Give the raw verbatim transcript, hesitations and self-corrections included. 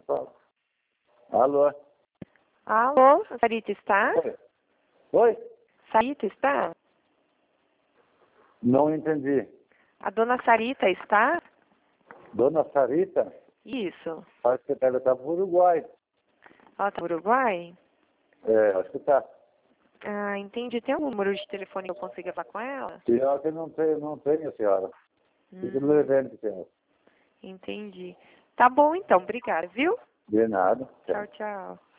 fala. Alô? Alô, Sarita está? Oi? Oi? Sarita está? Não entendi. A dona Sarita está? Dona Sarita? Isso. Acho que ela está para o Uruguai. Ela está no Uruguai? É, acho que está. Ah, entendi. Tem algum número de telefone que eu consiga falar com ela? Pior que não tenho, não tenho, senhora. Fica no Hum, evento, senhora. entendi. Tá bom então, obrigada, viu? De nada. Tchau, tchau.